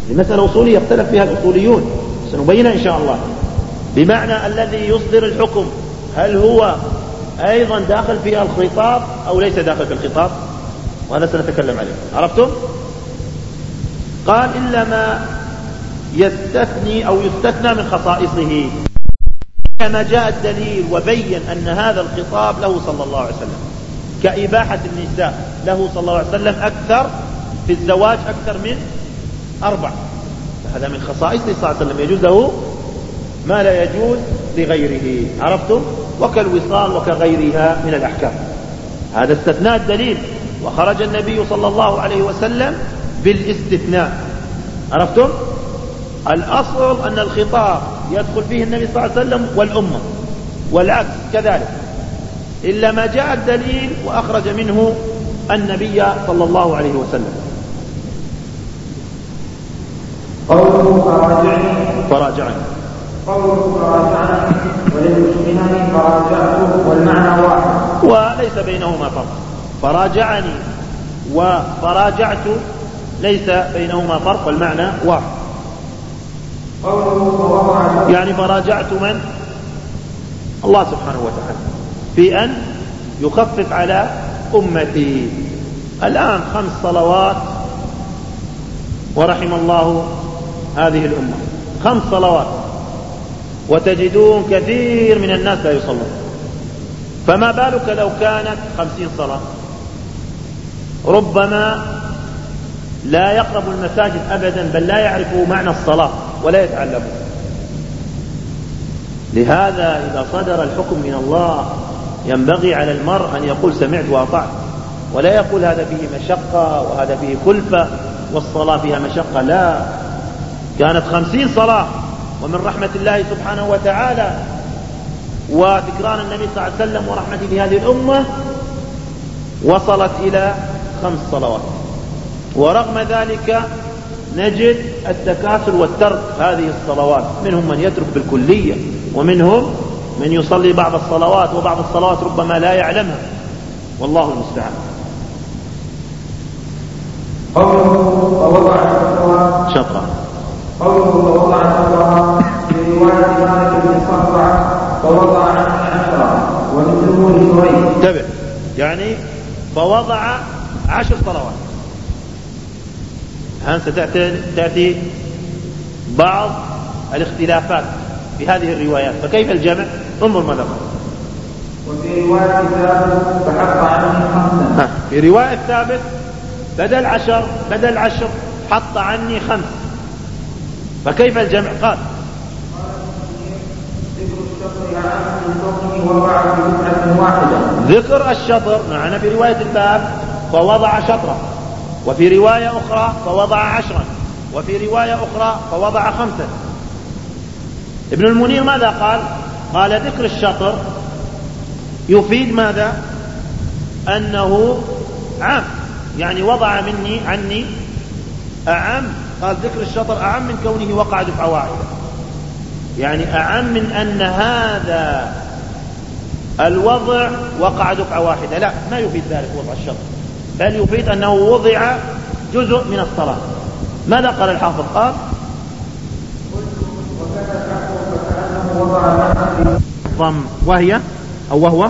المسألة أصولية يختلف فيها الأصوليون، سنبينها إن شاء الله. بمعنى الذي يصدر الحكم هل هو أيضا داخل في الخطاب أو ليس داخل في الخطاب، وهذا سنتكلم عليه. عرفتم؟ قال إلا ما يستثني أو يستثنى من خصائصه، كما جاء الدليل وبين أن هذا الخطاب له صلى الله عليه وسلم، كإباحة النساء له صلى الله عليه وسلم أكثر في الزواج أكثر من 4، هذا من خصائصه صلى الله عليه وسلم، يجوز له ما لا يجوز لغيره. عرفتم؟ وكالوصال وكغيرها من الأحكام. هذا استثناء الدليل، وخرج النبي صلى الله عليه وسلم بالاستثناء. عرفتم؟ الأصل أن الخطاب يدخل فيه النبي صلى الله عليه وسلم والأمة، والعكس كذلك، إلا ما جاء الدليل وأخرج منه النبي صلى الله عليه وسلم. قوله فراجعني قوله فراجعني وللمسلمين فراجعته والمعنى واحد وليس بينهما فرق. فراجعني وفراجعت ليس بينهما فرق والمعنى واحد. يعني فراجعت من؟ الله سبحانه وتعالى في أن يخفف على أمتي. الآن 5 صلوات ورحم الله هذه الأمة، 5 صلوات، وتجدون كثير من الناس لا يصلون، فما بالك لو كانت 50 صلاة؟ ربما لا يقرب المساجد أبدا، بل لا يعرفوا معنى الصلاة ولا يتعلمون. لهذا إذا صدر الحكم من الله ينبغي على المرء أن يقول سمعت وأطعت، ولا يقول هذا فيه مشقة وهذا فيه كلفة والصلاة فيها مشقة. لا، كانت 50 صلاة، ومن رحمة الله سبحانه وتعالى وذكران النبي صلى الله عليه وسلم ورحمته لهذه الأمة وصلت إلى 5 صلوات. ورغم ذلك نجد التكاسل والترك هذه الصلوات، منهم من يترك بالكلية، ومنهم من يصلي بعض الصلوات، وبعض الصلوات ربما لا يعلمها، والله المستعان. قوله ووضع شطرا في رواية مالك بن صفع فوضع عنه 10 ومثله لشريح. انتبه، يعني فوضع 10 صلوات. الآن ستأتي بعض الاختلافات في هذه الروايات، فكيف الجمع؟ انظر ماذا قال. وفي رواية ثابت فحط عني 5. في رواية ثابت بدل 10 حط عني 5، فكيف الجمع؟ قال ذكر الشطر معنا في رواية الباب فوضع شطرا، وفي رواية أخرى فوضع 10، وفي رواية أخرى فوضع 5. ابن المنير ماذا قال؟ قال ذكر الشطر يفيد ماذا؟ أنه عام، يعني وضع عني أعم. قال ذكر الشطر أعم من كونه وقع دفعة واحدة، يعني أعم من أن هذا الوضع وقع دفعة واحدة. لا، ما يفيد ذلك وضع الشطر، بل يفيد أنه وضع جزء من الصلاة. ماذا قال الحافظ؟ قال ضم وهي أو وهو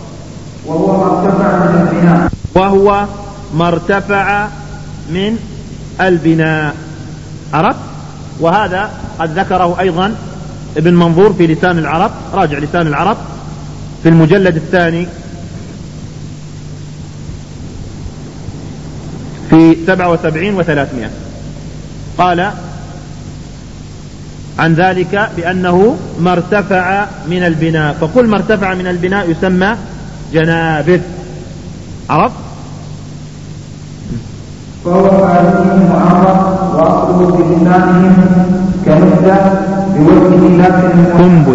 ما ارتفع من البناء. عرفت؟ وهذا قد ذكره أيضا ابن منظور في لسان العرب، راجع لسان العرب في المجلد الثاني في 77 و300. قال عن ذلك بأنه ما ارتفع من البناء، فكل ما ارتفع من البناء يسمى جنابذ. عرفت؟ فهو فعلهم معرض وأصله بلسانهم كنبذة بوجهه لكن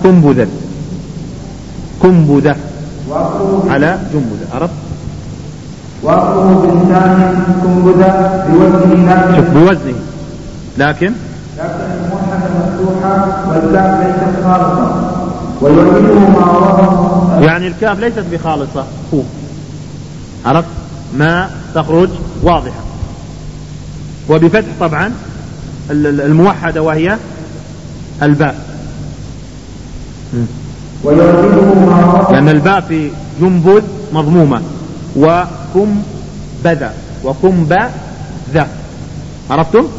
كنبذة على جنبذة. عرفت؟ وأصله بلسانهم كنبذة بوجهه شوف بوزنه لكن الموحدة مفتوحة والكاف ليست خالصة ويوجهه ما وضع، يعني الكاف ليست بخالصة. عرفت؟ ما تخرج واضحة، وبفتح طبعا الموحدة وهي الباء، لأن الباء في جنبذ مضمومة، وكم بذا وكم بذا. عرفتم؟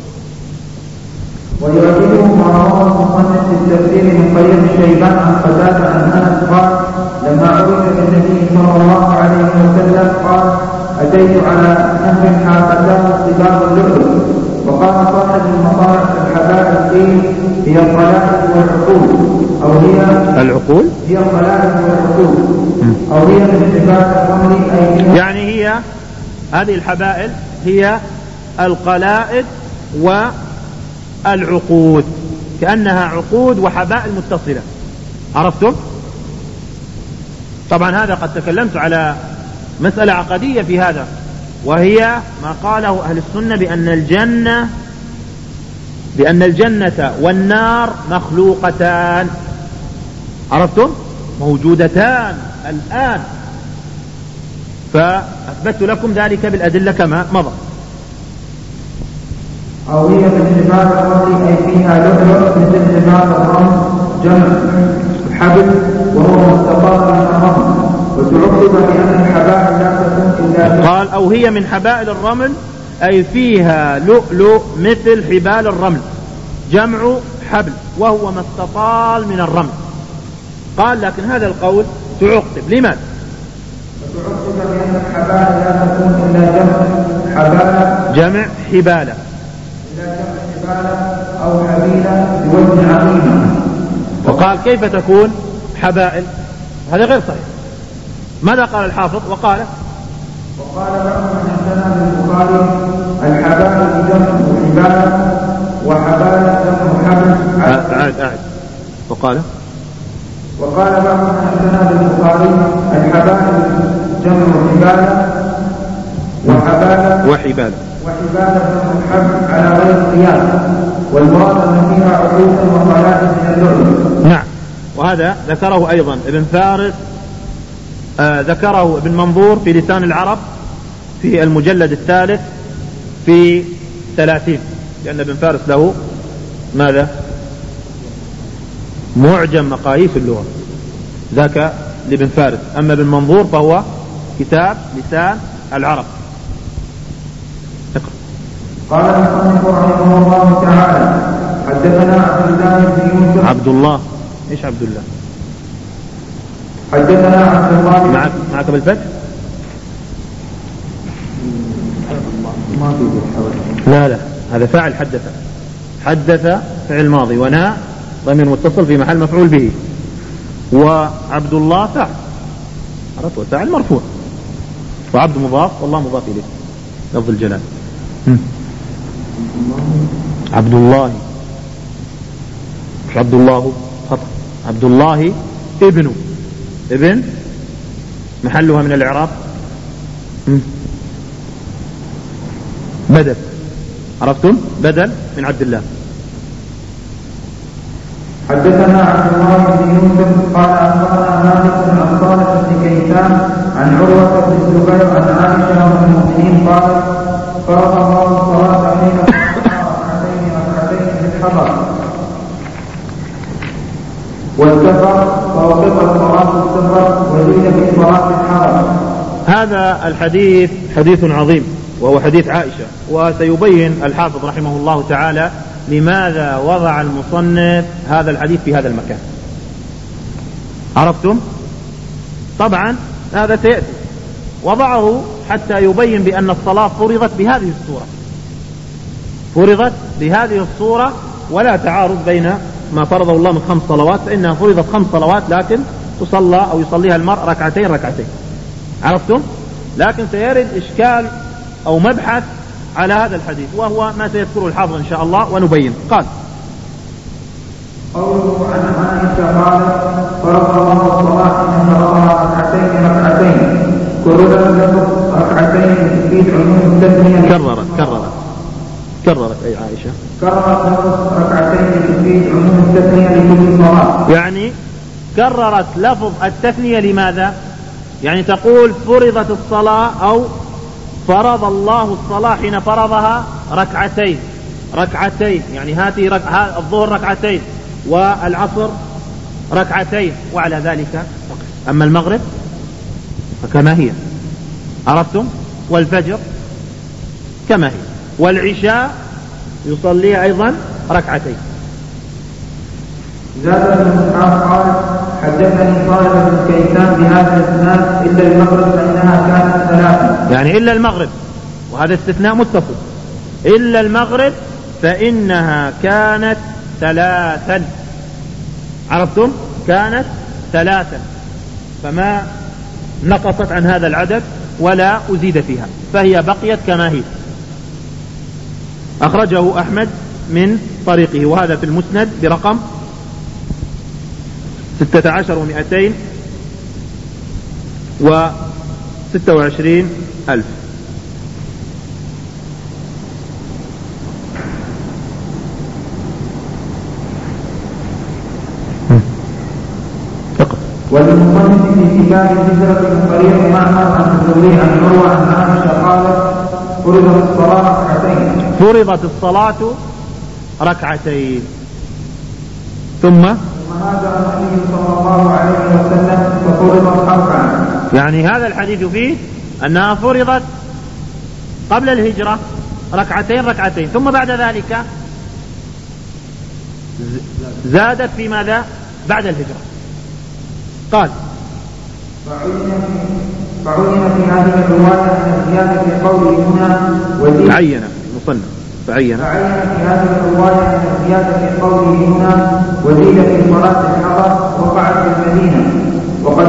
ويعجبه ما رواه المصنف في التفسير من طريق شيبان عن قتادة عن أنس قال لما عرف بالنبي صلى الله عليه وسلم قال أتيت على نهر حافتاه صباب اللؤلؤ، وقال صاحب المطارح الحبائل فيه هي القلائد والعقول، أو هي العقول، هي القلائد والعقول، أو هي من حبال الرمل، أي يعني هي هذه الحبائل هي القلائد والعقود، كأنها عقود وحبائل متصلة. عرفتم؟ طبعا هذا قد تكلمت على مسألة عقدية في هذا، وهي ما قاله أهل السنة بأن الجنة والنار مخلوقتان. عرفتم؟ موجودتان الآن، فأثبت لكم ذلك بالأدلة كما مضى. أو هي من حبال الرمل، أي فيها لؤلؤ مثل حبال الرمل جمع حبل وهو مستطار من الرمل، وتعقب بأن الحبائل لا تكون إلا قال أو هي من حبائل الرمل، أي فيها لؤلؤ مثل حبال الرمل جمع حبل وهو ما استطال من الرمل. قال لكن هذا القول تعقب، لماذا؟ تعقب بأن الحبائل لا تكون إلا جمع حبالة أو حبيلة بوزن عظيمة. وقال كيف تكون حبائل؟ هذا غير صحيح. ماذا قال الحافظ؟ وقال بعض عندنا بالبخاري الحبائل جمع حبالة وحبالة جمع حبل. عاد وقال بعض عندنا بالبخاري الحبائل جمع حبالة وحبالة جمع حبل على غير القياس، والمراد ان فيها عقود وقلائد من اللؤلؤ. نعم، وهذا ذكره أيضا ابن فارس، ذكره ابن منظور في لسان العرب في المجلد الثالث في 30، لأن ابن فارس له ماذا؟ معجم مقاييس اللغة، ذاك لابن فارس. أما ابن منظور فهو كتاب لسان العرب. قال المصنف رحمه الله تعالى حدثنا عبد الله بن يوسف. عبد الله ايش عبد الله؟ حدثنا عبد الله معك بالفتح؟ ما في بالحوالي. لا هذا فاعل حدث فعل ماضي، وناء ضمير متصل في محل مفعول به، وعبد الله فاعل، عرفت؟ وفاعل مرفوع، وعبد مضاف والله مضاف إليه لفظ الجلال. عبد الله مش عبد الله، خطأ، عبد الله ابن محلها من الإعراب بدل. عرفتم؟ بدل من عبد الله. حدثنا عبد الله بن يوسف قال أخبرنا مالك عن صالح بن كيسان عن عروة بن الزبير عن عائشة أم المؤمنين قال فرض الله الصلاة حين ركعتين في الحضر والسفر، فوقف الصلاة السفر وزيد في صلاة الحضر. هذا الحديث حديث عظيم، وهو حديث عائشة، وسيبين الحافظ رحمه الله تعالى لماذا وضع المصنف هذا الحديث في هذا المكان. عرفتم؟ طبعا هذا سيأتي، وضعه حتى يبين بأن الصلاة فرضت بهذه الصورة، ولا تعارض بين ما فرضه الله من 5 صلوات، فإنها فرضت 5 صلوات لكن تصلى أو يصليها المرء ركعتين. عرفتم؟ لكن سيرد إشكال أو مبحث على هذا الحديث، وهو ما سيذكره الحافظ إن شاء الله ونبين. قال قوله عن عائشة قالت فرض الله الصلاة حين فرضها ركعتين كررت ركعتين تفيد عموم التثنية. كررت أي عائشة كررت ركعتين تفيد عموم التثنية لكل صلاة، يعني كررت لفظ التثنية. لماذا؟ يعني تقول فرضت الصلاة أو فرض الله الصلاة حين فرضها ركعتين، ركعتين، يعني هاتي الظهر ركعتين والعصر ركعتين وعلى ذلك. أما المغرب فكما هي، عرفتم؟ والفجر كما هي، والعشاء يصلي أيضا ركعتين. زاد بن إسحاق قال حدثني طالب بن كيسان بهذا الإسناد إلا المغرب فإنها كانت ثلاثا، يعني إلا المغرب، وهذا استثناء متصل، إلا المغرب فإنها كانت ثلاثا، عرفتم؟ كانت ثلاثا، فما نقصت عن هذا العدد ولا أزيد فيها، فهي بقيت كما هي. أخرجه أحمد من طريقه، وهذا في المسند برقم 16,226,000. وللمصنف في كتاب الهجرة من طريق معمر عن الزهري عن عروة عن عائشة قالت فرضت الصلاة ركعتين. فرضت الصلاة ركعتين ثم هذا النبي صلى الله عليه وسلم ففرضت أربعا، يعني هذا الحديث فيه أنها فرضت قبل الهجرة ركعتين ثم بعد ذلك زادت في ماذا؟ بعد الهجرة. قال فعين في هذه الرواية أن الزيادة في قوله هنا وزيد عين المصنف فعين في هذه الرواية أن الزيادة في قوله هنا وزيد في صلاة الحضر وقعت في المدينة، وقد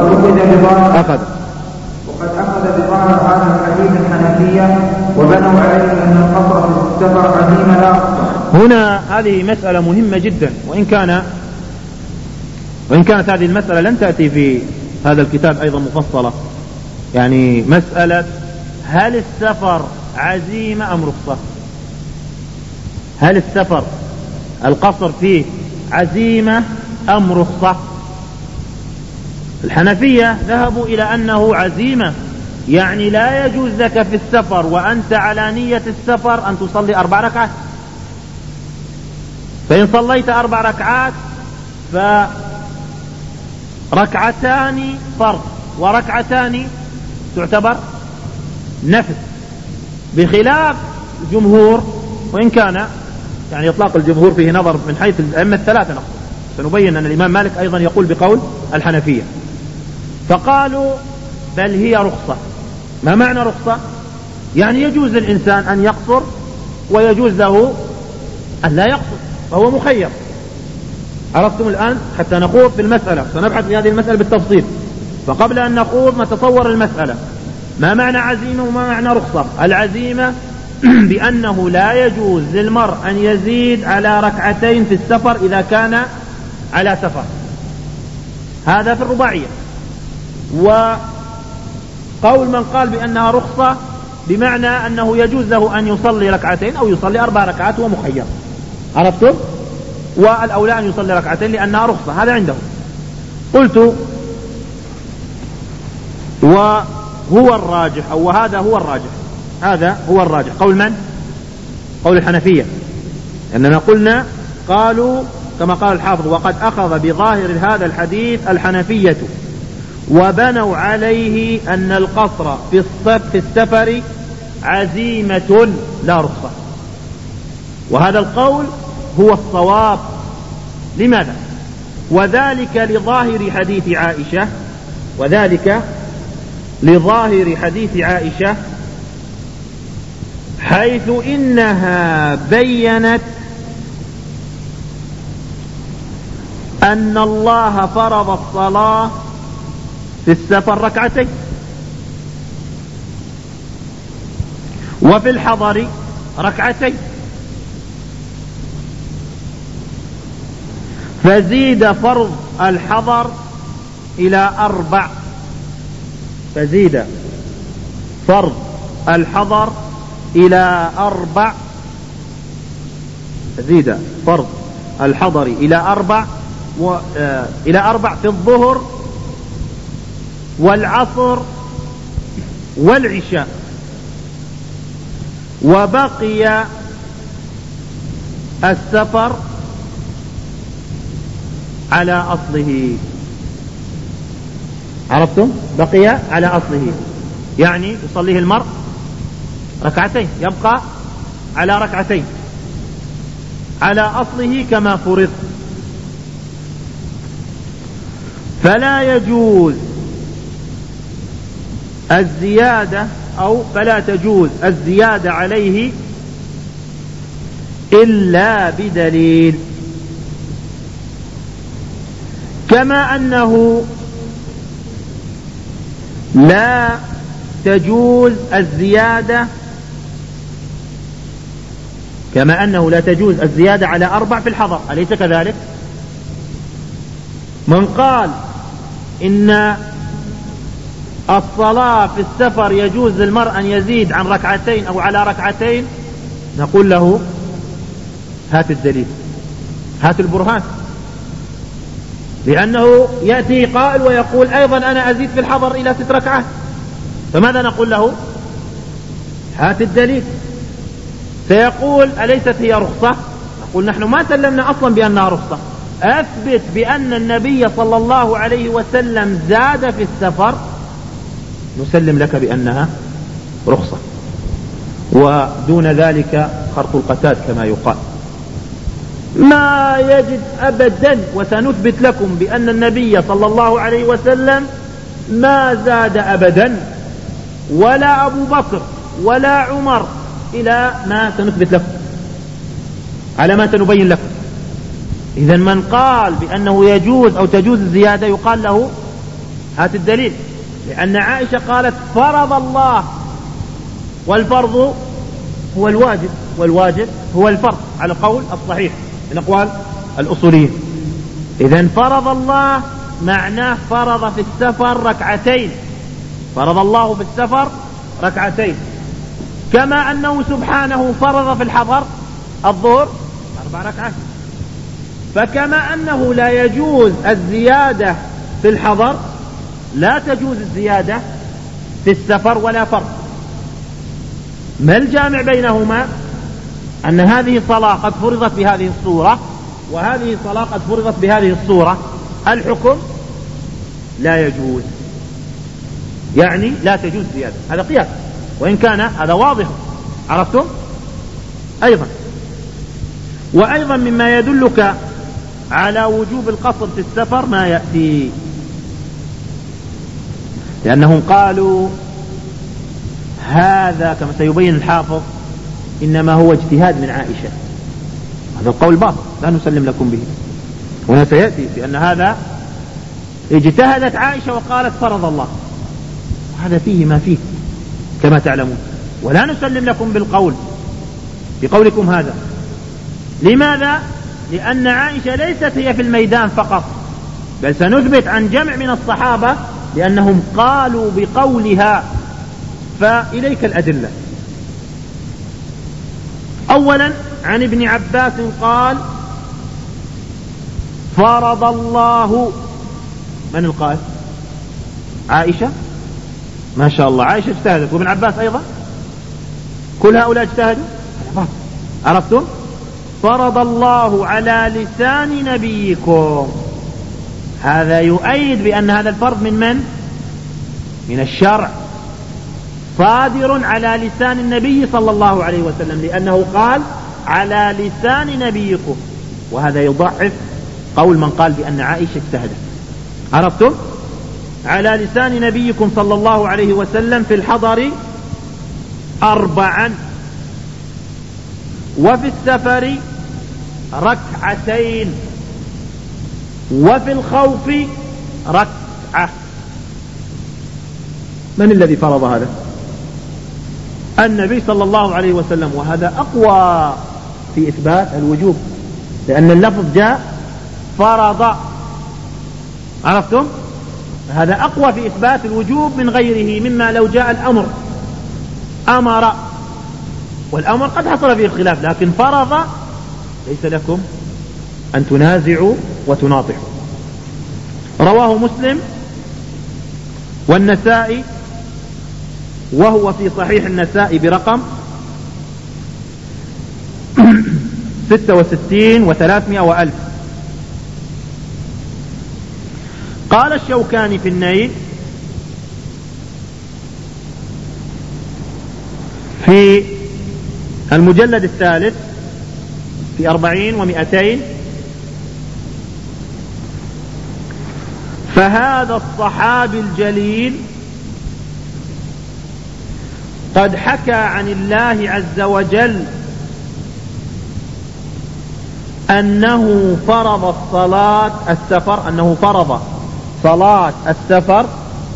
أخذ بظاهر هذا الحديث الحنفية وبنوا عليه أن القصر في السفر عزيمة لا أقصر. هنا هذه مسألة مهمة جدا، وإن كانت هذه المسألة لن تأتي في هذا الكتاب أيضا مفصلة، يعني مسألة هل السفر عزيمة أم رخصة؟ هل السفر القصر فيه عزيمة أم رخصة؟ الحنفية ذهبوا إلى أنه عزيمة، يعني لا يجوز لك في السفر وأنت على نية السفر أن تصلي 4 ركعات، فإن صليت 4 ركعات فركعتان فرض وركعتان تعتبر نفل، بخلاف الجمهور، وإن كان يعني إطلاق الجمهور فيه نظر من حيث الأئمة الثلاثة نقصد، سنبين أن الإمام مالك أيضا يقول بقول الحنفية، فقالوا بل هي رخصة. ما معنى رخصة؟ يعني يجوز للإنسان أن يقصر ويجوز له أن لا يقصر، فهو مخير. عرفتم الآن؟ حتى نخوض في المسألة، سنبحث في هذه المسألة بالتفصيل، فقبل أن نخوض نتصور المسألة. ما معنى عزيمة وما معنى رخصة؟ العزيمة بأنه لا يجوز للمرء أن يزيد على ركعتين في السفر إذا كان على سفر، هذا في الرباعية. وقول من قال بأنها رخصة بمعنى أنه يجوز له أن يصلي ركعتين أو يصلي 4 ركعات ومخير، عرفتم؟ والأولى أن يصلي ركعتين لأنها رخصة، هذا عندهم. قلت وهو الراجح، أو هذا هو الراجح، هذا هو الراجح. قول من؟ قول الحنفية، أننا قلنا قالوا كما قال الحافظ وقد أخذ بظاهر هذا الحديث الحنفية وبنوا عليه أن القصر في السفر عزيمة لا رخصة، وهذا القول هو الصواب. لماذا؟ وذلك لظاهر حديث عائشة حيث إنها بينت أن الله فرض الصلاة في السفر ركعتين، وفي الحضر ركعتين، فزيد فرض الحضر إلى 4، فزيد فرض الحضر إلى 4، فزيد فرض الحضر إلى 4 إلى 4 في الظهر والعصر والعشاء، وبقي السفر على أصله. عرفتم؟ بقي على أصله، يعني يصليه المرء ركعتين، يبقى على ركعتين على أصله كما فرض. فلا يجوز الزيادة أو فلا تجوز الزيادة عليه إلا بدليل، كما أنه لا تجوز الزيادة على 4 في الحضر، أليس كذلك؟ من قال إن الصلاة في السفر يجوز للمرء أن يزيد عن ركعتين أو على ركعتين، نقول له هات الدليل، هات البرهان، لأنه يأتي قائل ويقول أيضا أنا أزيد في الحضر إلى 6 ركعات، فماذا نقول له؟ هات الدليل. سيقول أليست هي رخصة؟ نقول نحن ما سلمنا أصلا بأنها رخصة، أثبت بأن النبي صلى الله عليه وسلم زاد في السفر، نسلم لك بأنها رخصة، ودون ذلك خرق القتاد كما يقال. ما يجد أبدا، وسنثبت لكم بأن النبي صلى الله عليه وسلم ما زاد أبدا، ولا أبو بكر ولا عمر، إلى ما سنثبت لكم على ما سنبين لكم. إذا من قال بأنه يجوز أو تجوز الزيادة يقال له هات الدليل، لأن عائشة قالت فرض الله، والفرض هو الواجب، والواجب هو الفرض على قول الصحيح من أقوال الأصوليين. إذا فرض الله معناه فرض في السفر ركعتين، فرض الله في السفر ركعتين، كما أنه سبحانه فرض في الحضر الظهر 4 ركعات. فكما أنه لا يجوز الزيادة في الحضر، لا تجوز الزيادة في السفر ولا فرق. ما الجامع بينهما؟ أن هذه صلاة قد فرضت بهذه الصورة، وهذه صلاة قد فرضت بهذه الصورة، الحكم لا يجوز، يعني لا تجوز زيادة. هذا قياس، وإن كان هذا واضح. عرفتم؟ وأيضا مما يدلك على وجوب القصر في السفر ما يأتي، لأنهم قالوا هذا كما سيبين الحافظ إنما هو اجتهاد من عائشة. هذا القول باطل لا نسلم لكم به، هنا سيأتي بأن هذا اجتهدت عائشة وقالت فرض الله، وهذا فيه ما فيه كما تعلمون، ولا نسلم لكم بالقول بقولكم هذا. لماذا؟ لأن عائشة ليست هي في الميدان فقط، بل سنثبت عن جمع من الصحابة لأنهم قالوا بقولها. فإليك الأدلة. أولا عن ابن عباس قال فرض الله، من القائل؟ عائشة، ما شاء الله، عائشة اجتهدت وابن عباس أيضا، كل هؤلاء اجتهدوا. عرفتم؟ فرض الله على لسان نبيكم، هذا يؤيد بأن هذا الفرض من الشرع، صادر على لسان النبي صلى الله عليه وسلم، لأنه قال على لسان نبيكم، وهذا يضعف قول من قال بأن عائشة اجتهدت. عرفتم؟ على لسان نبيكم صلى الله عليه وسلم في الحضر 4، وفي السفر 2، وفي الخوف 1. من الذي فرض هذا؟ النبي صلى الله عليه وسلم، وهذا أقوى في إثبات الوجوب، لأن اللفظ جاء فرض. عرفتم؟ هذا أقوى في إثبات الوجوب من غيره، مما لو جاء الأمر أمر، والأمر قد حصل فيه الخلاف، لكن فرض ليس لكم أن تنازعوا وتناطحوا. رواه مسلم والنسائي، وهو في صحيح النسائي برقم 66 و300 و1000. قال الشوكاني في النيل في المجلد الثالث في 40 و200: فهذا الصحابي الجليل قد حكى عن الله عز وجل أنه فرض صلاة السفر، أنه فرض صلاة السفر،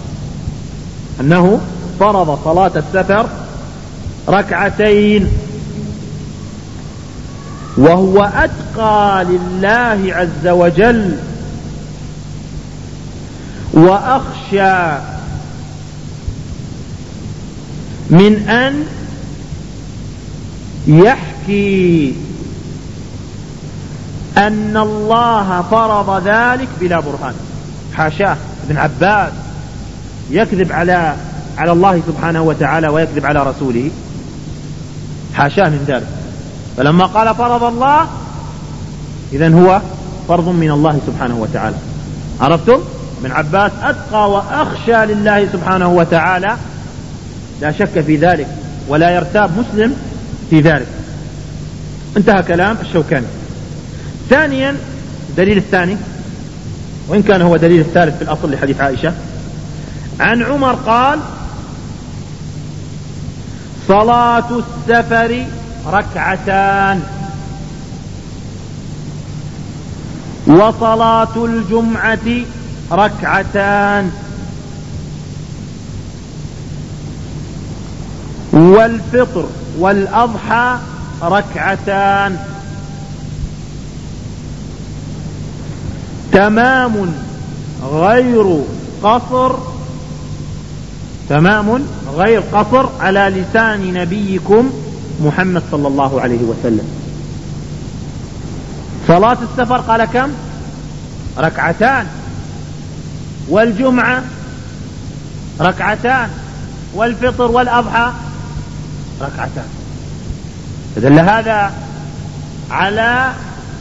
أنه فرض صلاة السفر ركعتين، وهو أتقى لله عز وجل وأخشى من أن يحكي أن الله فرض ذلك بلا برهان. حاشاه ابن عباس يكذب على الله سبحانه وتعالى ويكذب على رسوله، حاشاه من ذلك. فلما قال فرض الله إذن هو فرض من الله سبحانه وتعالى. عرفتم؟ ابن عباس أتقى وأخشى لله سبحانه وتعالى، لا شك في ذلك ولا يرتاب مسلم في ذلك. انتهى كلام الشوكاني. ثانيا الدليل الثاني، وإن كان هو دليل الثالث في الأصل لحديث عائشة، عن عمر قال: صلاة السفر ركعتان، وصلاة الجمعة ركعتان، والفطر والأضحى ركعتان، تمام غير قصر، تمام غير قصر على لسان نبيكم محمد صلى الله عليه وسلم. صلاة السفر قال كم؟ ركعتان، والجمعة ركعتان، والفطر والأضحى ركعتان. فدل هذا على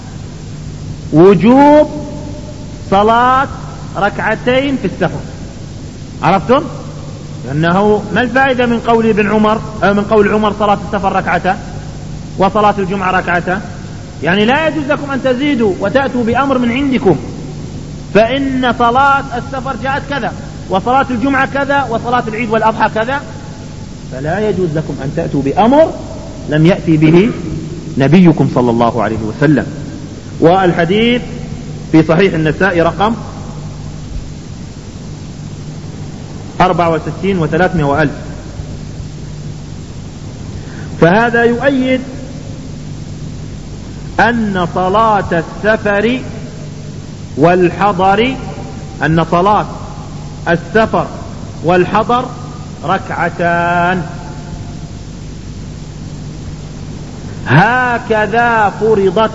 وجوب صلاة ركعتين في السفر. عرفتم؟ لأنه ما الفائدة من قول ابن عمر من قول عمر صلاة السفر ركعتان وصلاة الجمعة ركعتان؟ يعني لا يجوز لكم أن تزيدوا وتأتوا بأمر من عندكم، فإن صلاة السفر جاءت كذا، وصلاة الجمعة كذا، وصلاة العيد والأضحى كذا، فلا يجوز لكم أن تأتوا بأمر لم يأتي به نبيكم صلى الله عليه وسلم. والحديث في صحيح النسائي رقم 64 و300 و1000. فهذا يؤيد أن صلاة السفر والحضر، أن صلاة السفر والحضر ركعتان، هكذا فرضت.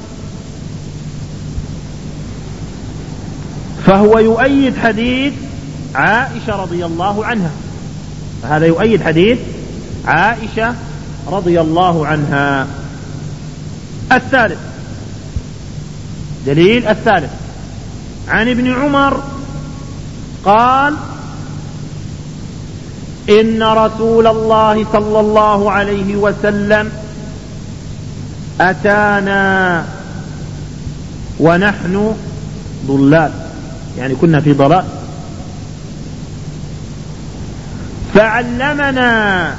فهو يؤيد حديث عائشة رضي الله عنها، فهذا يؤيد حديث عائشة رضي الله عنها. الثالث، دليل الثالث عن ابن عمر قال: إن رسول الله صلى الله عليه وسلم أتانا ونحن ضلال، يعني كنا في ضلال، فعلمنا،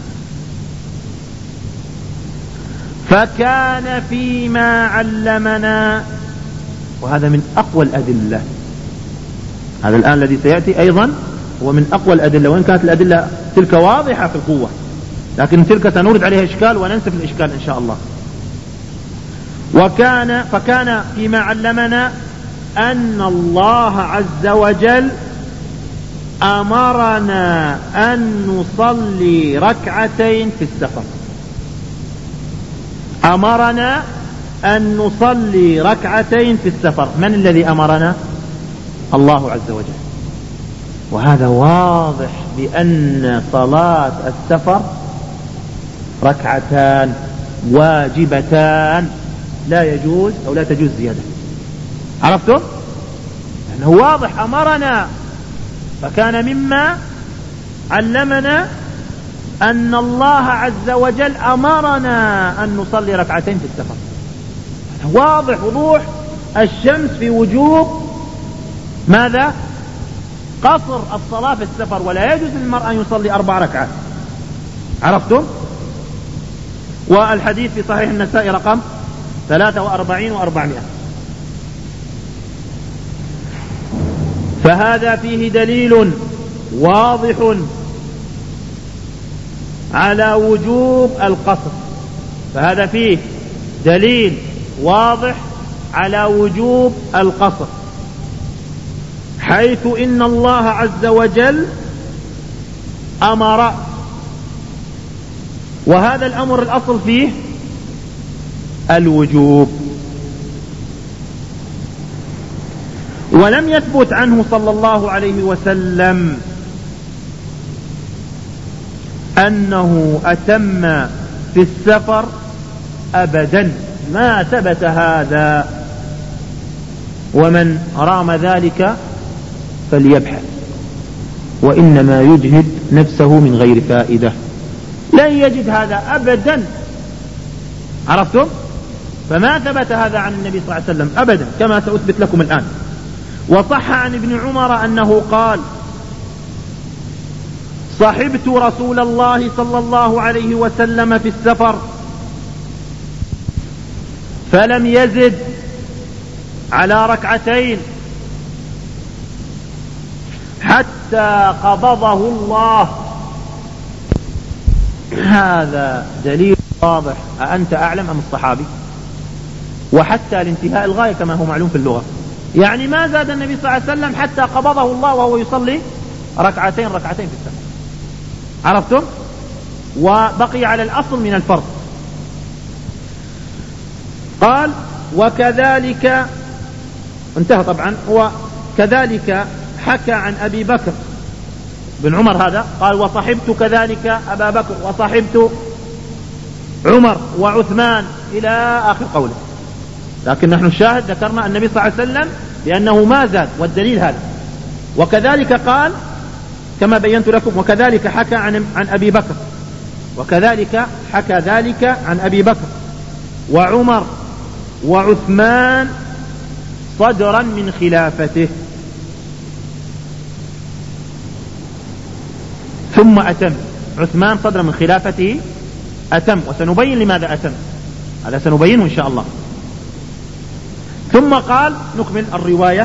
فكان فيما علمنا. وهذا من أقوى الأدلة، هذا الآن الذي سيأتي أيضا هو من أقوى الأدلة، وإن كانت الأدلة تلك واضحة في القوة، لكن تلك سنورد عليها إشكال وننسف الإشكال إن شاء الله. فكان فيما علمنا أن الله عز وجل أمرنا أن نصلي ركعتين في السفر، أمرنا أن نصلي ركعتين في السفر. من الذي أمرنا؟ الله عز وجل. وهذا واضح بأن صلاة السفر ركعتان واجبتان لا يجوز أو لا تجوز زيادة. عرفتم؟ لأنه واضح أمرنا، فكان مما علمنا أن الله عز وجل أمرنا أن نصلي ركعتين في السفر. واضح وضوح الشمس في وجوب ماذا؟ قصر الصلاة في السفر، ولا يجوز للمرء أن يصلي 4 ركعات. عرفتم؟ والحديث في صحيح النسائي رقم 43 و400. فهذا فيه دليل واضح على وجوب القصر، فهذا فيه دليل واضح على وجوب القصر، حيث إن الله عز وجل أمر، وهذا الأمر الأصل فيه الوجوب. ولم يثبت عنه صلى الله عليه وسلم أنه أتم في السفر أبدا، ما ثبت هذا، ومن رام ذلك فليبحث، وإنما يجهد نفسه من غير فائدة، لن يجد هذا أبدا. عرفتم؟ فما ثبت هذا عن النبي صلى الله عليه وسلم أبدا، كما سأثبت لكم الآن. وصح عن ابن عمر أنه قال: صحبت رسول الله صلى الله عليه وسلم في السفر فلم يزد على ركعتين حتى قبضه الله. هذا دليل واضح، أأنت أعلم أم الصحابي؟ وحتى لانتهاء الغاية كما هو معلوم في اللغة، يعني ما زاد النبي صلى الله عليه وسلم حتى قبضه الله وهو يصلي ركعتين في السفر. عرفتم؟ وبقي على الأصل من الفرض. قال: وكذلك، انتهى طبعا. وكذلك حكى عن أبي بكر بن عمر هذا، قال: وصحبت كذلك أبا بكر وصحبت عمر وعثمان إلى آخر قوله. لكن نحن الشاهد ذكرنا النبي صلى الله عليه وسلم بأنه ما زاد، والدليل هذا. وكذلك قال كما بينت لكم: وكذلك حكى عن أبي بكر، وكذلك حكى ذلك عن أبي بكر وعمر وعثمان صدرا من خلافته، ثم أتم. عثمان صدرا من خلافته أتم، وسنبين لماذا أتم، هذا سنبينه إن شاء الله. ثم قال: نكمل الرواية: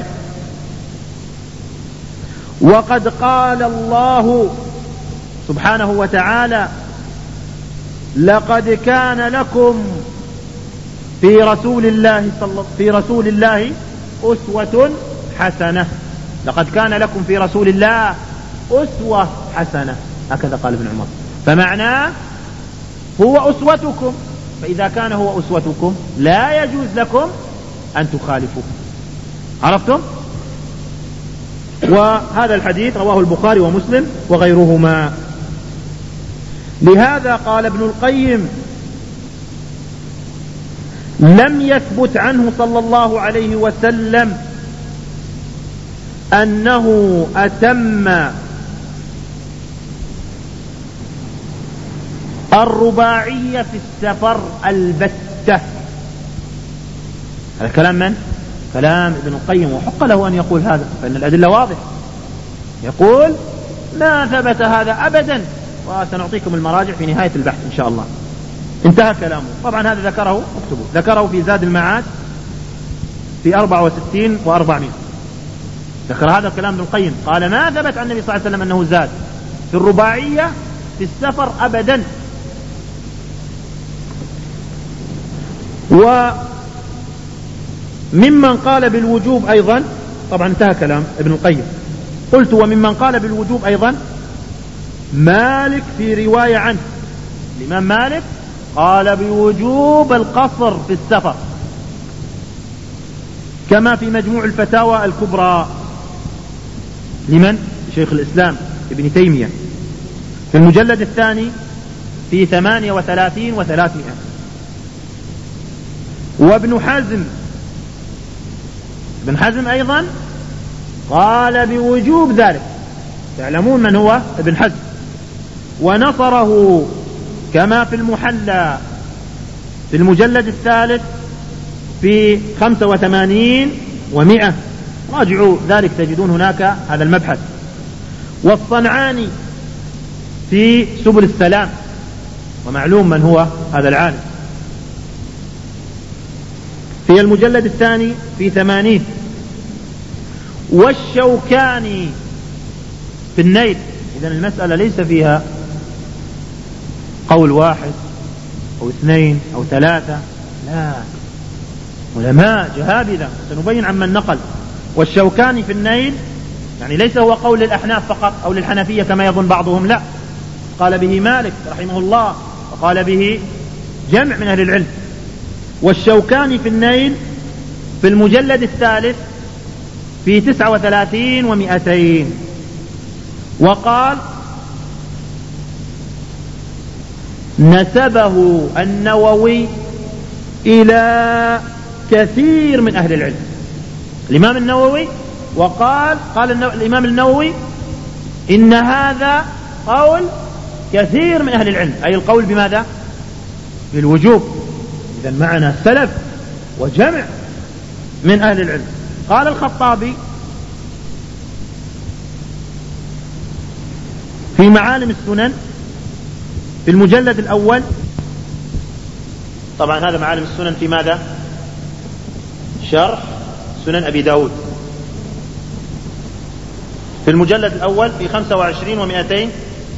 وقد قال الله سبحانه وتعالى: لقد كان لكم في رسول الله أسوة حسنة. لقد كان لكم في رسول الله أسوة حسنة، هكذا قال ابن عمر. فمعناه هو أسوتكم، فإذا كان هو أسوتكم لا يجوز لكم أن تخالفوه. عرفتم؟ وهذا الحديث رواه البخاري ومسلم وغيرهما. لهذا قال ابن القيم: لم يثبت عنه صلى الله عليه وسلم أنه أتم الرباعية في السفر البتة. هذا كلام من؟ كلام ابن القيم، وحق له أن يقول هذا، فإن الأدلة واضح. يقول: ما ثبت هذا أبدا، وسنعطيكم المراجع في نهاية البحث إن شاء الله. انتهى كلامه. طبعا هذا ذكره، اكتبوا، ذكره في زاد المعاد في 64 و400. ذكر هذا الكلام ابن القيم، قال: ما ثبت عن النبي صلى الله عليه وسلم أنه زاد في الرباعية في السفر أبدا. وممن قال بالوجوب أيضا، طبعا انتهى كلام ابن القيم. قلت: وممن قال بالوجوب أيضا مالك في رواية عنه. الإمام مالك قال بوجوب القصر في السفر، كما في مجموع الفتاوى الكبرى لمن؟ شيخ الإسلام ابن تيمية في المجلد الثاني في 38 و300. وابن حزم أيضا قال بوجوب ذلك، تعلمون من هو ابن حزم، ونصره كما في المحلى في المجلد الثالث في 85 و100، راجعوا ذلك تجدون هناك هذا المبحث. والصنعاني في سبل السلام، ومعلوم من هو هذا العالم، في المجلد الثاني في 80. والشوكاني في النيل. إذن المسألة ليس فيها قول واحد أو اثنين أو ثلاثة، لا، علماء جهابذة، سنبين عمن نقل. والشوكاني في النيل يعني ليس هو قول للأحناف فقط أو للحنفية كما يظن بعضهم، لا، قال به مالك رحمه الله، وقال به جمع من أهل العلم. والشوكاني في النيل في المجلد الثالث في 39 و200، وقال نسبه النووي إلى كثير من أهل العلم، الإمام النووي، وقال الإمام النووي إن هذا قول كثير من أهل العلم، أي القول بماذا؟ بالوجوب. إذن معنا سلف وجمع من أهل العلم. قال الخطابي في معالم السنن في المجلد الأول، طبعا هذا معالم السنن في ماذا؟ شرح سنن أبي داود، في المجلد الأول في 25 و200.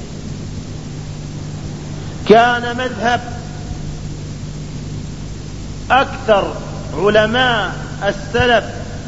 كان مذهب أكثر علماء السلف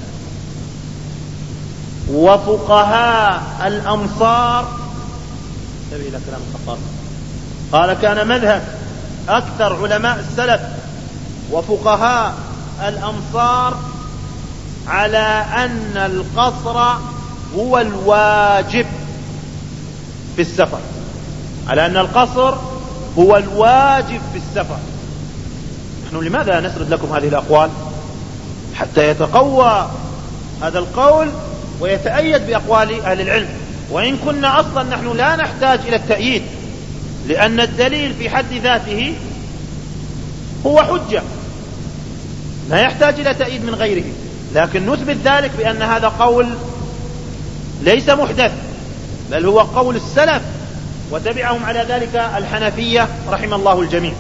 وفقهاء الأمصار، انتبه إلى كلام الخطابي، قال كان مذهب أكثر علماء السلف وفقهاء الأمصار على أن القصر هو الواجب في السفر، على أن القصر هو الواجب في السفر. نحن لماذا نسرد لكم هذه الأقوال؟ حتى يتقوى هذا القول ويتأيد بأقوال أهل العلم، وإن كنا أصلا نحن لا نحتاج إلى التأييد، لأن الدليل في حد ذاته هو حجة لا يحتاج إلى تأييد من غيره، لكن نثبت ذلك بأن هذا قول ليس محدث، بل هو قول السلف، وتبعهم على ذلك الحنفية رحم الله الجميع.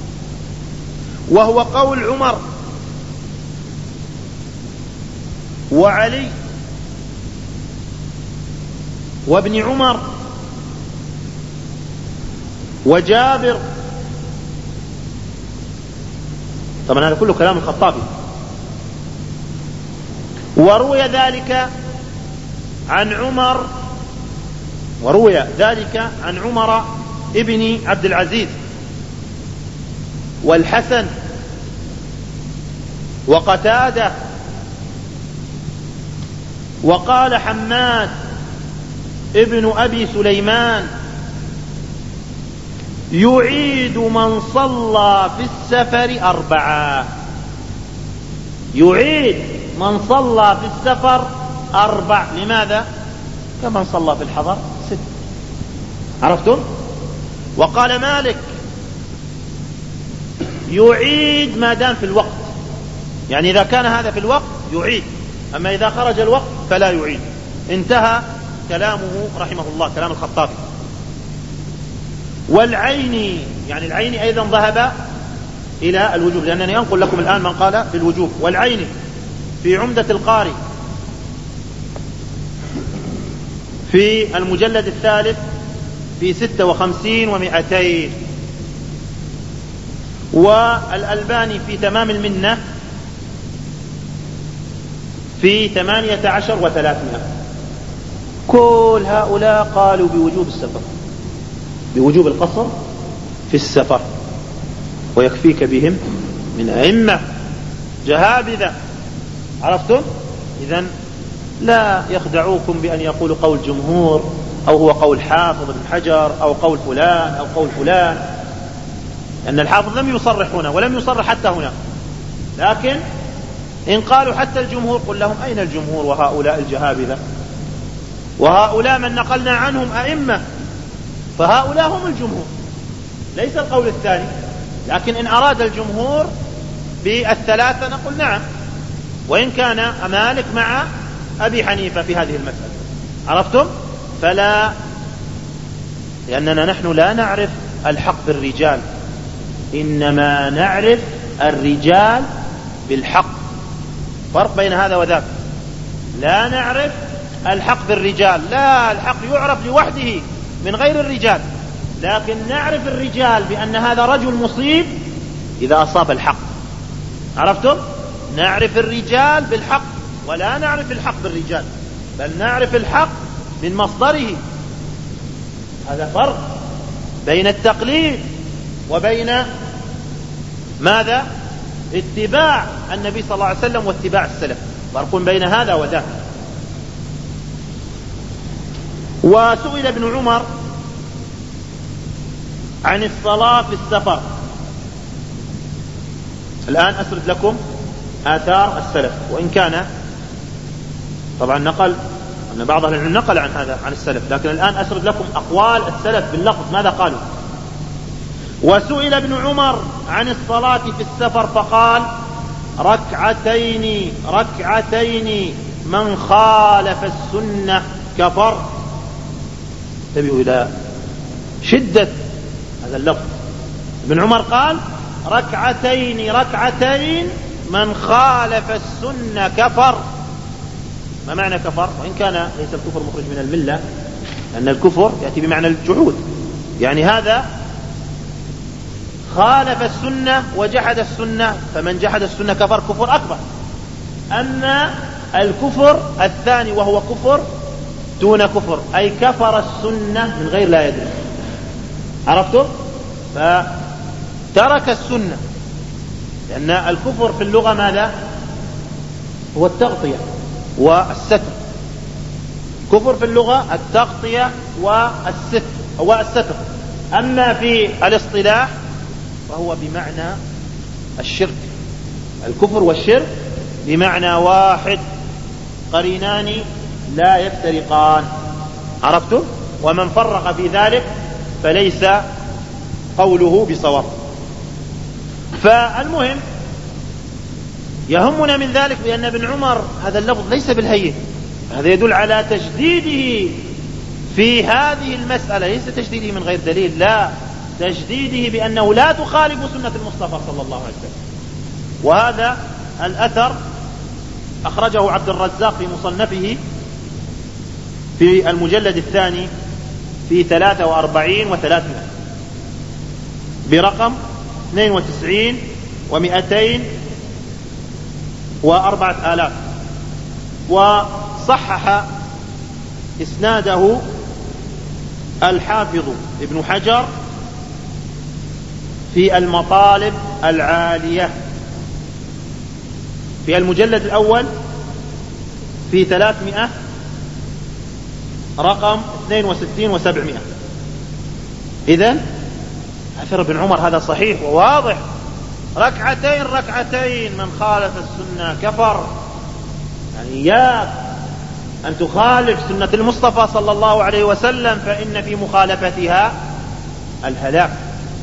وهو قول عمر وعلي وابن عمر وجابر، طبعا هذا كله كلام الخطابي. وروي ذلك عن عمر ابن عبد العزيز والحسن وقتادة. وقال حماد ابن أبي سليمان يعيد من صلى في السفر 4، يعيد من صلى في السفر 4. لماذا؟ كمن صلى في الحضر 6. عرفتم؟ وقال مالك يعيد ما دام في الوقت، يعني إذا كان هذا في الوقت يعيد، أما إذا خرج الوقت فلا يعيد. انتهى كلامه رحمه الله، كلام الخطابي. والعيني، يعني العيني أيضا ذهب إلى الوجوب، لأنني أنقل لكم الآن من قال بالوجوب. والعيني في عمدة القاري في المجلد الثالث في 56 و200. والألباني في تمام المنة في 18 و300. كل هؤلاء قالوا بوجوب السفر، بوجوب القصر في السفر، ويكفيك بهم من أئمة جهابذة. عرفتم؟ إذن لا يخدعوكم بأن يقولوا قول جمهور أو هو قول حافظ بن حجر أو قول فلان أو قول فلان، أن الحافظ لم يصرح هنا ولم يصرح حتى هنا، لكن إن قالوا حتى الجمهور قل لهم أين الجمهور وهؤلاء الجهابذة وهؤلاء من نقلنا عنهم أئمة، فهؤلاء هم الجمهور ليس القول الثاني. لكن إن أراد الجمهور بالثلاثة نقول نعم، وإن كان مالك مع أبي حنيفة في هذه المسألة. عرفتم؟ فلا، لأننا نحن لا نعرف الحق بالرجال، إنما نعرف الرجال بالحق. فرق بين هذا وذاك. لا نعرف الحق بالرجال، لا، الحق يعرف لوحده من غير الرجال، لكن نعرف الرجال بأن هذا رجل مصيب إذا أصاب الحق. عرفتم؟ نعرف الرجال بالحق ولا نعرف الحق بالرجال، بل نعرف الحق من مصدره. هذا فرق بين التقليد وبين ماذا؟ اتباع النبي صلى الله عليه وسلم واتباع السلف، فرق بين هذا وذاك. وسئل ابن عمر عن الصلاة في السفر. الآن أسرد لكم آثار السلف، وإن كان طبعا نقل أن بعض أهل العلم نقل عن هذا عن السلف، لكن الآن أسرد لكم أقوال السلف باللفظ ماذا قالوا. وسئل ابن عمر عن الصلاة في السفر فقال: ركعتين ركعتين من خالف السنة كفر. انتبهوا إلى شدة هذا اللفظ. ابن عمر قال: ركعتين ركعتين من خالف السنة كفر. ما معنى كفر؟ وإن كان ليس الكفر مخرج من الملة، لأن الكفر يأتي بمعنى الجحود، يعني هذا خالف السنة وجحد السنة، فمن جحد السنة كفر كفر أكبر. أما الكفر الثاني وهو كفر دون كفر، أي كفر السنة من غير لا يدري. عرفتم؟ فترك السنة، لأن الكفر في اللغة ماذا؟ هو التغطية والستر. كفر في اللغة التغطية والستر. أما في الاصطلاح فهو بمعنى الشرك. الكفر والشرك بمعنى واحد، قرينان لا يفترقان. عرفتم؟ ومن فرق في ذلك فليس قوله بصواب. فالمهم يهمنا من ذلك بأن ابن عمر هذا اللفظ ليس بالهين، هذا يدل على تجديده في هذه المسألة، ليس تجديده من غير دليل، لا، تجديده بأنه لا تخالف سنة المصطفى صلى الله عليه وسلم. وهذا الأثر أخرجه عبد الرزاق في مصنفه في المجلد الثاني في 43 و300 برقم 92 و200 و4000، وصحح إسناده الحافظ ابن حجر في المطالب العالية في المجلد الأول في 300 رقم 62 و700. إذن أثر ابن عمر هذا صحيح وواضح. ركعتين ركعتين من خالف السنة كفر، يعني إياك أن تخالف سنة المصطفى صلى الله عليه وسلم، فإن في مخالفتها الهلاك.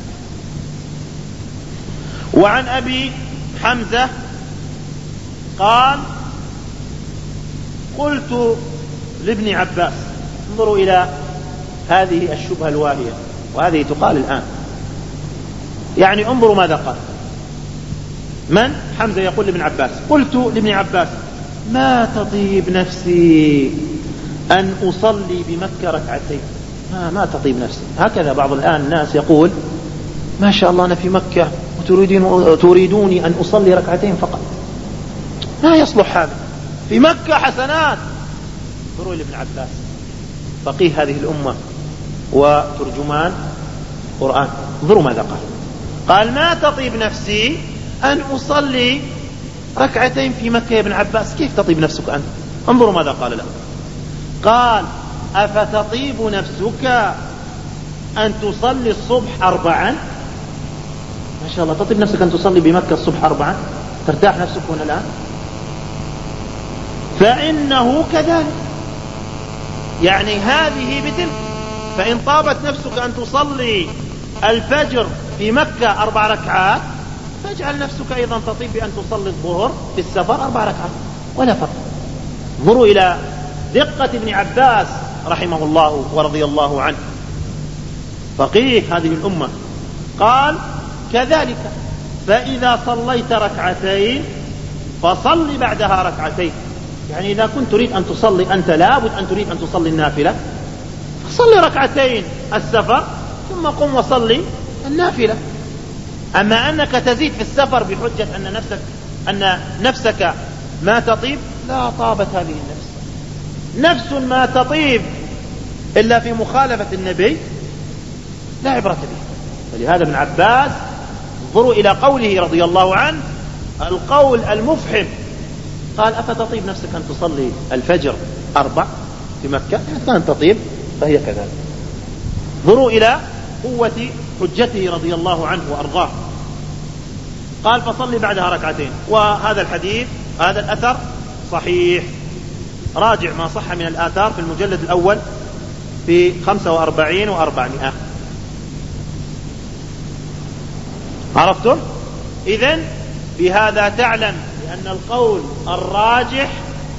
وعن أبي حمزة قال: قلت لابن عباس، انظروا إلى هذه الشبهة الواهية، وهذه تقال الآن، يعني انظروا ماذا قال. من؟ حمزة يقول لابن عباس: قلت لابن عباس: ما تطيب نفسي أن أصلي بمكة ركعتين. ما تطيب نفسي. هكذا بعض الآن الناس يقول: ما شاء الله أنا في مكة وتريدوني أن أصلي ركعتين فقط. لا يصلح هذا، في مكة حسنات. انظروا لابن عباس فقيه هذه الأمة وترجمان قرآن، انظروا ماذا قال. قال: ما تطيب نفسي أن أصلي ركعتين في مكة. يا ابن عباس كيف تطيب نفسك أنت؟ انظروا ماذا قال له. قال: أفتطيب نفسك أن تصلي الصبح 4؟ ما شاء الله، تطيب نفسك أن تصلي بمكة الصبح 4؟ ترتاح نفسك هنا الآن؟ فإنه كذلك، يعني هذه بتلك. فإن طابت نفسك أن تصلي الفجر في مكة 4 ركعات، فاجعل نفسك أيضا تطيب بأن تصلي الظهر في السفر 4 ركعات، ولا فرق. انظروا إلى دقة ابن عباس رحمه الله ورضي الله عنه، فقيه هذه الأمة، قال كذلك فإذا صليت ركعتين فصل بعدها ركعتين. يعني إذا كنت تريد أن تصلي، أنت لابد أن تريد أن تصلي النافلة، فصلي ركعتين السفر ثم قم وصلي النافلة. أما أنك تزيد في السفر بحجة أن نفسك ما تطيب، لا طابت هذه النفس. نفس ما تطيب إلا في مخالفة النبي لا عبرة به. فلهذا ابن عباس انظروا إلى قوله رضي الله عنه، القول المفحم، قال أفتطيب نفسك أن تصلي الفجر 4 في مكة؟ كان تطيب فهي كذلك. انظروا إلى قوة حجته رضي الله عنه وأرضاه، قال فصلي بعدها ركعتين. وهذا الحديث، هذا الأثر صحيح، راجع ما صح من الآثار في المجلد الأول في 45 و400. عرفتم؟ إذن بهذا تعلم بأن القول الراجح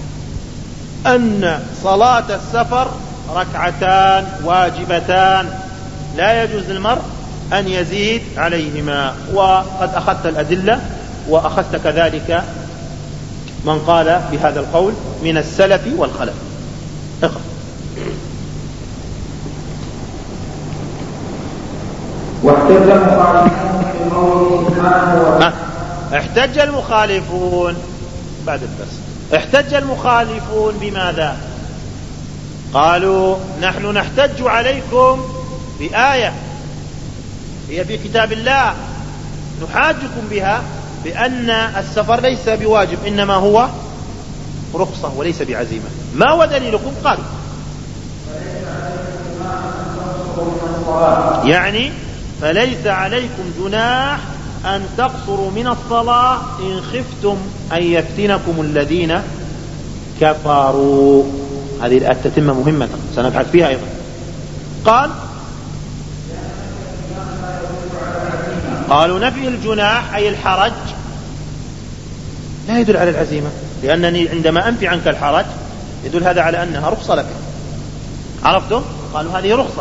أن صلاة السفر ركعتان واجبتان، لا يجوز للمرء أن يزيد عليهما. وقد أخذت الأدلة، وأخذت كذلك من قال بهذا القول من السلف والخلف. اقرأ. احتج المخالفون بعد الدرس. احتج المخالفون بماذا؟ قالوا نحن نحتج عليكم بآية هي في كتاب الله نحاجكم بها بأن السفر ليس بواجب، إنما هو رخصة وليس بعزيمة. ما ودليلكم؟ قالوا يعني فليس عليكم جناح أن تقصروا من الصلاة إن خفتم أن يفتنكم الذين كفروا. هذه التتمة مهمة سنبحث فيها أيضا. قالوا نفي الجناح أي الحرج لا يدل على العزيمة، لأنني عندما أنفي عنك الحرج يدل هذا على أنها رخصة لك. عرفتم؟ قالوا هذه رخصة.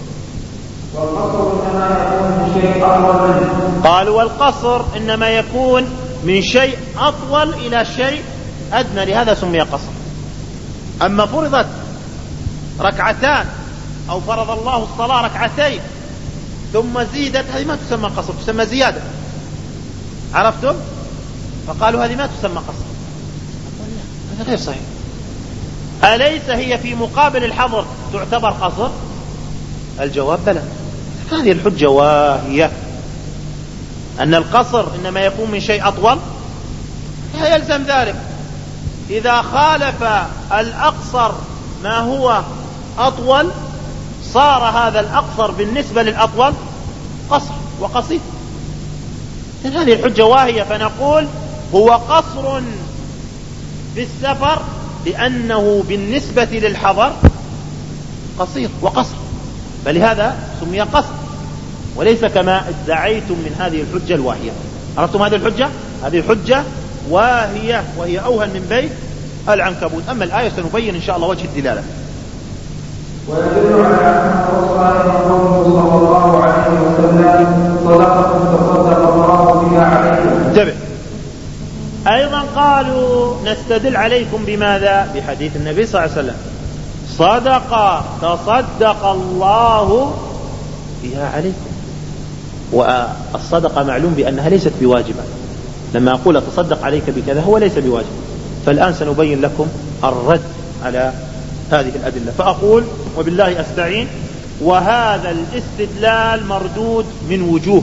قالوا والقصر إنما يكون من شيء أطول إلى شيء أدنى، لهذا سمي قصر. أما فرضت ركعتان أو فرض الله الصلاة ركعتين ثم زيدت، هذه ما تسمى قصر، تسمى زيادة. عرفتم؟ فقالوا هذه ما تسمى قصر. هذا غير صحيح. أليس هي في مقابل الحظر تعتبر قصر؟ الجواب بلى. هذه الحجة واهية أن القصر إنما يكون من شيء أطول، لا يلزم ذلك. إذا خالف الأقصر ما هو أطول صار هذا الأقصر بالنسبة للأطول قصر وقصير. هذه الحجة واهية. فنقول هو قصر في السفر لأنه بالنسبة للحضر قصير وقصر، فلهذا سمي قصر، وليس كما ادعيتم من هذه الحجة الواهية. عرفتم هذه الحجة؟ هذه الحجة واهية، وهي أوهن من بيت العنكبوت. أما الآية سنبين إن شاء الله وجه الدلالة. ويدل على أن قوله صلى الله عليه وسلم صدقة تصدق الله بها عليكم. انتبه، أيضا قالوا نستدل عليكم بماذا؟ بحديث النبي صلى الله عليه وسلم صدقة تصدق الله بها عليكم. والصدقة معلوم بأنها ليست بواجبة. لما أقول تصدق عليك بكذا هو ليس بواجب. فالآن سنبين لكم الرد على هذه الأدلة. فأقول وبالله أستعين، وهذا الاستدلال مردود من وجوه،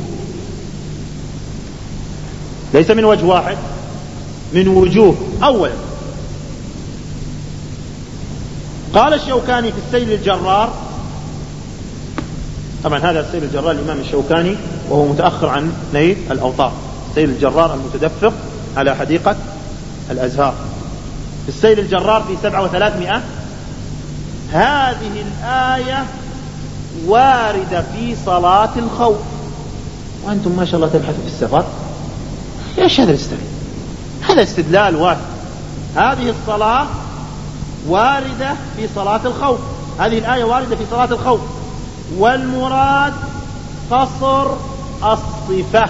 ليس من وجه واحد، من وجوه. أولا قال الشوكاني في السيل الجرار، طبعا هذا السيل الجرار الإمام الشوكاني وهو متأخر عن نيل الأوطار، السيل الجرار المتدفق على حديقة الأزهار في السيل الجرار في 7,300. هذه الآية واردة في صلاة الخوف، وأنتم ما شاء الله تبحثوا في السفر. ايش هذا الاستدلال؟ هذا استدلال واحد. هذه الصلاة واردة في صلاة الخوف، هذه الآية واردة في صلاة الخوف، والمراد قصر الصفة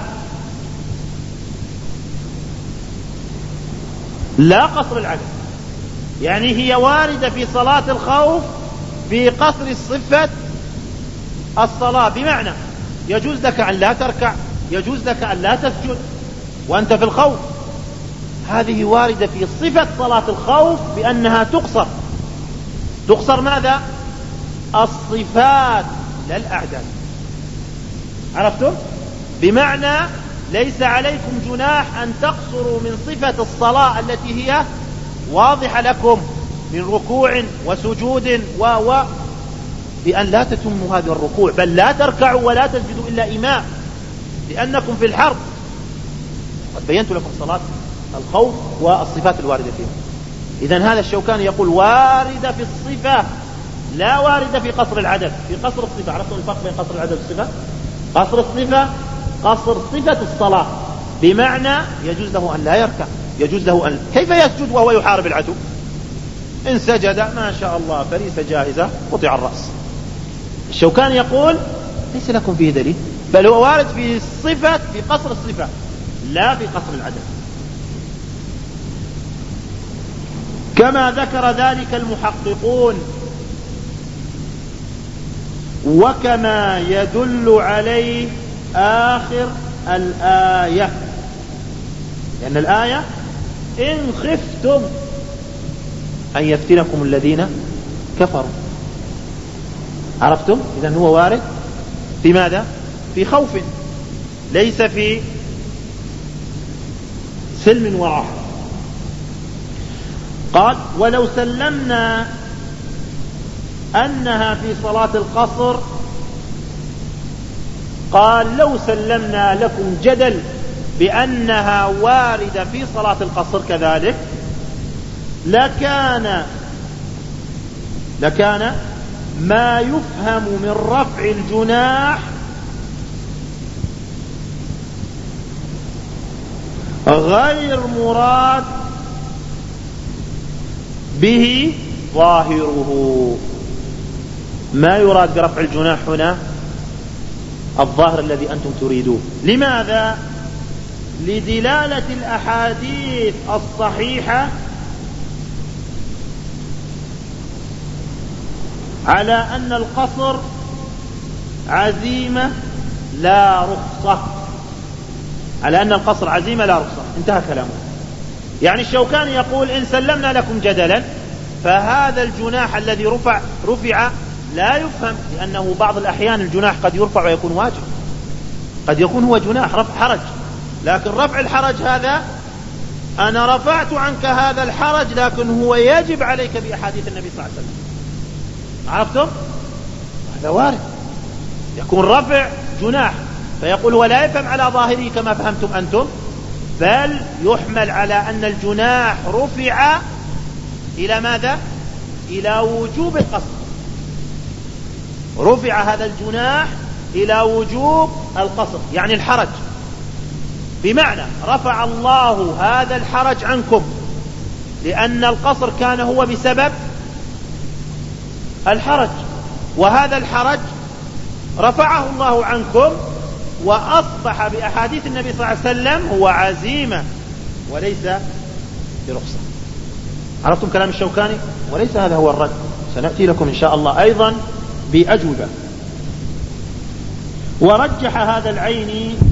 لا قصر العدد. يعني هي واردة في صلاة الخوف في قصر الصفة الصلاة، بمعنى يجوز لك أن لا تركع، يجوز لك أن لا تسجد وأنت في الخوف. هذه واردة في صفة صلاة الخوف بأنها تقصر. تقصر ماذا؟ الصفات لا الأعداد. عرفتم؟ بمعنى ليس عليكم جناح أن تقصروا من صفة الصلاة التي هي واضحة لكم من ركوع وسجود بأن لا تتموا هذا الركوع، بل لا تركعوا ولا تسجدوا إلا إمام لأنكم في الحرب. قد بينت لكم صلاة الخوف والصفات الواردة فيها. إذن هذا الشوكاني يقول واردة في الصفة لا واردة في قصر العدد. في قصر الصفة، عرفتم الفرق بين قصر العدد والصفة؟ قصر الصفة قصر صفة الصلاة، بمعنى يجوز له أن لا يركع، يجوز له أن كيف يسجد وهو يحارب العدو؟ إن سجد ما شاء الله فريسة جاهزة قطع الرأس. الشوكاني يقول ليس لكم فيه دليل، بل هو وارد في الصفة في قصر الصفة لا في قصر العدد، كما ذكر ذلك المحققون، وكما يدل عليه آخر الآية. لأن الآية إن خفتم أن يفتنكم الذين كفروا. عرفتم؟ إذن هو وارد في ماذا؟ في خوف، ليس في سلم وراحة. قال ولو سلمنا أنها في صلاة القصر، قال لو سلمنا لكم جدل بأنها واردة في صلاة القصر كذلك لكان ما يفهم من رفع الجناح غير مراد به ظاهره. ما يراد برفع الجناح هنا الظاهر الذي أنتم تريدوه. لماذا؟ لدلالة الأحاديث الصحيحة على أن القصر عزيمة لا رخصة، على أن القصر عزيمة لا رخصة. انتهى كلامه. يعني الشوكاني يقول إن سلمنا لكم جدلا فهذا الجناح الذي رفع لا يفهم، لأنه بعض الأحيان الجناح قد يرفع ويكون واجب، قد يكون هو جناح رفع حرج، لكن رفع الحرج هذا أنا رفعت عنك هذا الحرج لكن هو يجب عليك بأحاديث النبي صلى الله عليه وسلم. عرفتم؟ هذا وارد يكون رفع جناح، فيقول هو لا يفهم على ظاهره كما فهمتم أنتم، بل يحمل على أن الجناح رفع إلى ماذا؟ إلى وجوب القصر. رفع هذا الجناح إلى وجوب القصر، يعني الحرج، بمعنى رفع الله هذا الحرج عنكم لأن القصر كان هو بسبب الحرج، وهذا الحرج رفعه الله عنكم وأصبح بأحاديث النبي صلى الله عليه وسلم هو عزيمة وليس برخصة. عرفتم كلام الشوكاني؟ وليس هذا هو الرد، سنأتي لكم إن شاء الله أيضا بأجوبة. ورجح هذا العيني